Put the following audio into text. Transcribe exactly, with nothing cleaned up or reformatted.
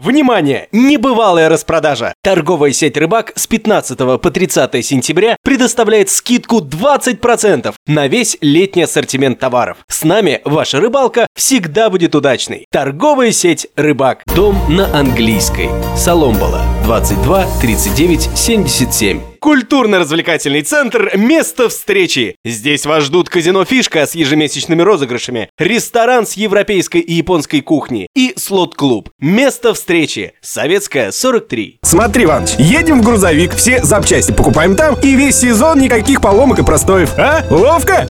Внимание! Небывалая распродажа! Торговая сеть «Рыбак» с пятнадцатого по тридцатое сентября предоставляет скидку двадцать процентов на весь летний ассортимент товаров. С нами ваша рыбалка всегда будет удачной. Торговая сеть «Рыбак». Дом на Английской. Соломбала. двадцать два тридцать девять семьдесят семь. Культурно-развлекательный центр «Место встречи». Здесь вас ждут казино «Фишка» с ежемесячными розыгрышами, ресторан с европейской и японской кухней и слот-клуб. Место встречи. Советская, сорок три. Смотри, Иваныч, едем в грузовик, все запчасти покупаем там, и весь сезон никаких поломок и простоев. А? Ловко?